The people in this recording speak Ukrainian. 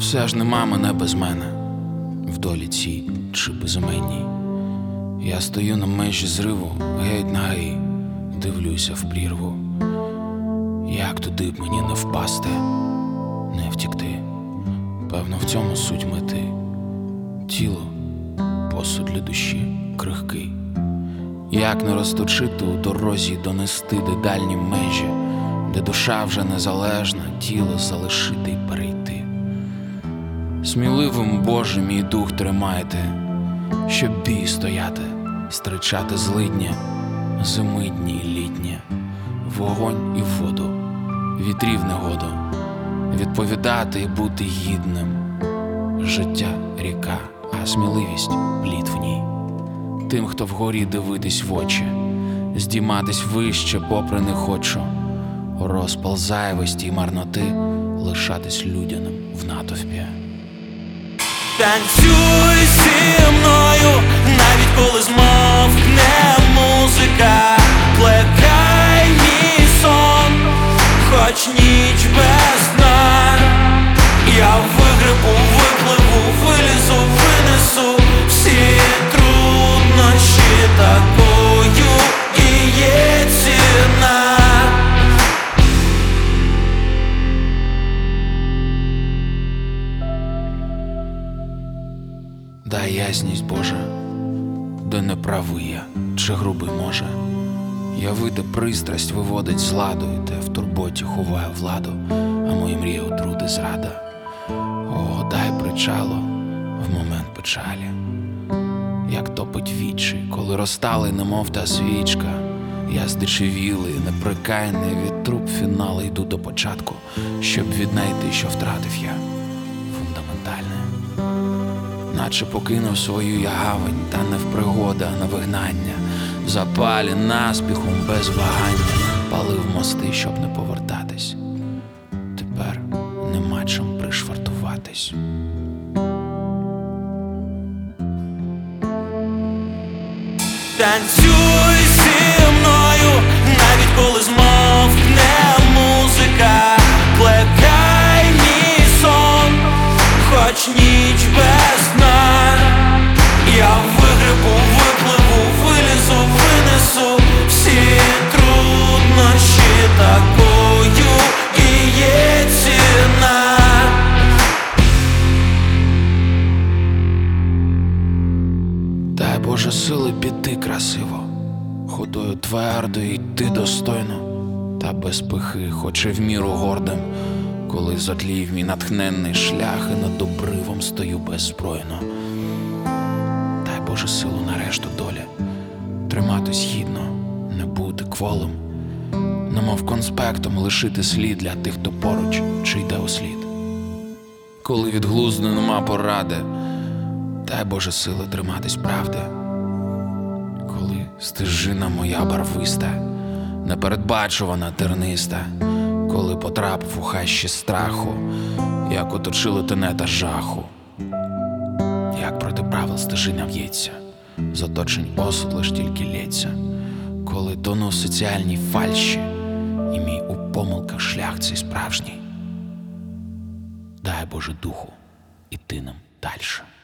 Все ж нема мене без мене, в долі цій чи безіменній. Я стою на межі зриву, геть нагий, дивлюся в прірву. Як туди б мені не впасти, не втікти? Певно, в цьому суть мети. Тіло — посуд для душі крихкий. Як не розточити у дорозі, донести до дальні межі, де душа вже незалежна, тіло залишити й перейти. Сміливим, Боже, мій дух тримайте, щоб бій стояти, стричати злидня, зими дні й літні, вогонь і воду, вітрів негоду, відповідати і бути гідним. Життя — ріка, а сміливість — плід в ній. Тим, хто вгорі, дивитись в очі, здійматись вище, попри не хочу. Розпал зайвості й марноти, лишатись людяним в натовпі. Танцюй зі мною, навіть коли змовкне музика. Плекай мій сон, хоч ніч без дна. Я вигребу, випливу, вилізу, винесу всі труднощі, такою і є ціна. Дай ясність, Боже, де неправий я, чи грубий може. Явити пристрасть виводить з ладу, і те в турботі ховає владу, а мої мрії отруди зрада. О, дай причало в момент печалі, як топить вічі, коли розтали, немов та свічка. Я здичевілий, неприкаяний, від труб фіналу йду до початку, щоб віднайти, що втратив я, фундаментальне. Наче покинув свою я гавань, та не в пригода, а на вигнання. В запалі наспіхом, без вагання, палив мости, щоб не повертатись. Тепер нема чим пришвартуватись. Танцюй зі мною, навіть коли змовкне музика. Плекай мій сон, хоч ніч без дна. Я вигребу, випливу, вилізу, винесу всі труднощі, такою і є ціна. Дай, Боже, сили піти красиво, ходою твердо йти достойно, та без пихи, хоч і в міру гордим, коли затлів мій натхненний шлях, і над обривом стою беззбройно. Дай, Боже, силу нарешту долі, триматись гідно, не бути кволим, немов конспектом лишити слід для тих, хто поруч чи йде у слід. Коли від глузду нема поради, дай, Боже, сили триматись правди. Коли стежина моя барвиста, непередбачувана, терниста, коли потрапив у хащі страху, як оточили тенета жаху, як проти правил стежина в'ється, з оточень осуд лиш тільки лється, коли тону в соціальній фальші, і мій у помилках шлях цей справжній. Дай, Боже, духу іти нам дальше.